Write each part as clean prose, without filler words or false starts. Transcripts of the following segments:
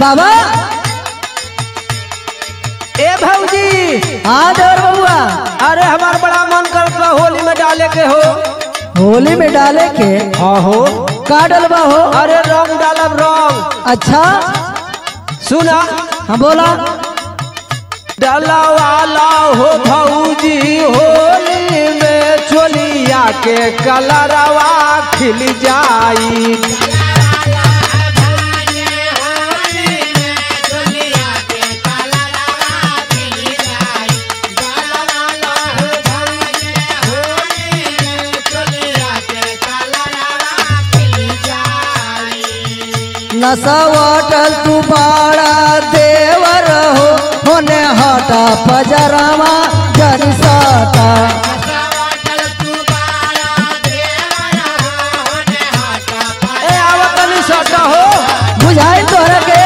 बाबा ए भौजी। हाँ देवर बबुआ। अरे हमारा बड़ा मन करता होली में डाले के हो। होली में डाले के? हाँ हो। का डलवा हो? अरे रंग डालब रंग। अच्छा सुना। हाँ बोला। डाला वाला हो भौजी होली में चोलिया के कलरवा खिल जाई। नसवटल तू बाड़ा देवर हो होने हटा पजरावा जन सटा। ए आवा तनी सटा हो। बुझाई तोहरा के?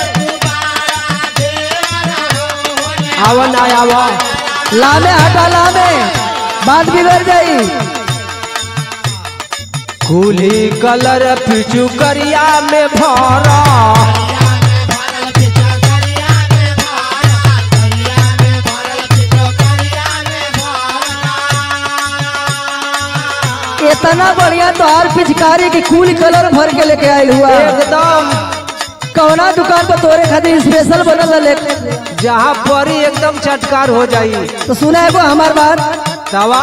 आवा ना आवा। लामे हटा लामे, बात बिगड़ जाई। कुली कलर पिचू करिया में भरा। इतना बढ़िया तोहार पिचकारी की कूल कलर भर के लेके आयल हुआ। एकदम कौना दुकान पर तोरे खातिर स्पेशल बनल है लेके? जहाँ परी एकदम चटकार हो जाई। तो सुना है हमार बात। दवा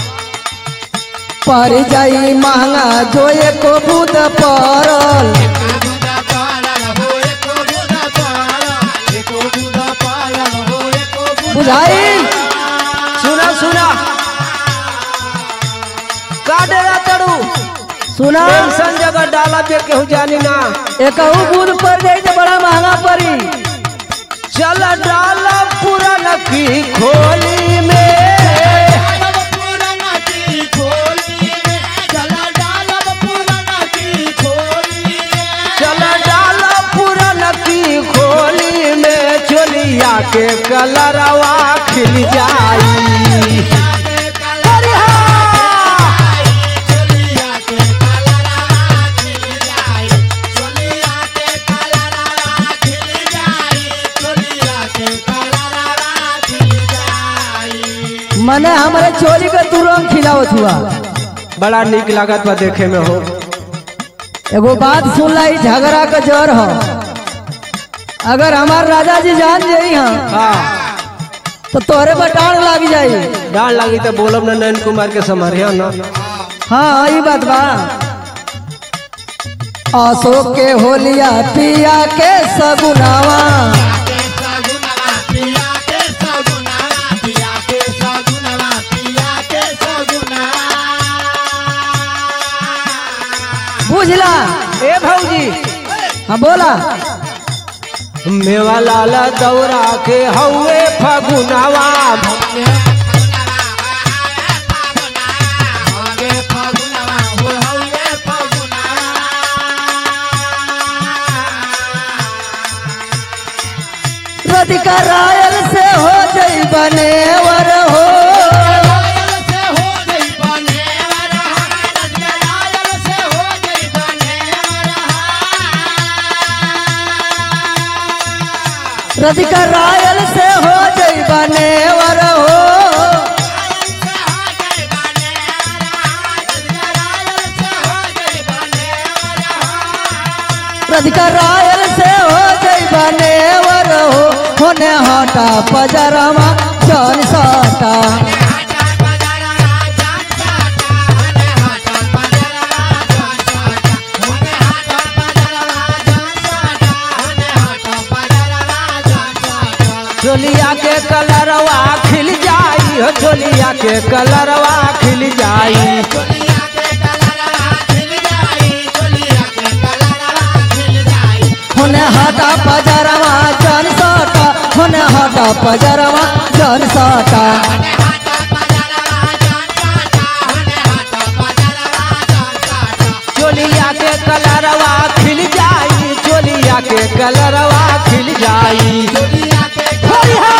पर जाई महंगा जो एको बूद परल। बुझाई? सुना सुना का डेरा तड़ू। सुना टेंशन जगह डाला पे केहू जानी ना। एकहू बूद पर जाई तो बड़ा महंगा पड़ी। चल डाला पूरा नकी खोली में। चोलिया के कलरवा खिल जाई। मने हमारे चोली के तू रंग खिलावत हुआ। बड़ा निक लागत बा देखे में हो। एगो बात सुन ला, झगड़ा का जड़ हो। अगर हमार राजा जी जान जाई हाँ तो तोहरे बटान लाग जाई। डाल लगी तो बोलब ना नयन कुमार के समरिया ना। हाँ ये बात बा। अशोक के होलिया पिया के सगुनावा। बुझला? ए भौजी। हाँ बोला। मेवा लाला दौरा के हौवे फगुनावा। राधिका रायल से हो जई बनेवर हो। राधिका रायल से हो जई बनेवर हो। राधिका रायल से हो जई बनेवर हो होने हटा पजरमा जन सटा। चोलिया के कलरवा खिल जाई हो। चोलिया के कलरवा खिल जाई। होने हटा पजरमा जन सटा। होने हटा पजरमा जन सटा। चोलिया के कलरवा खिल जाई। चोलिया के कलरवा खिल जाई।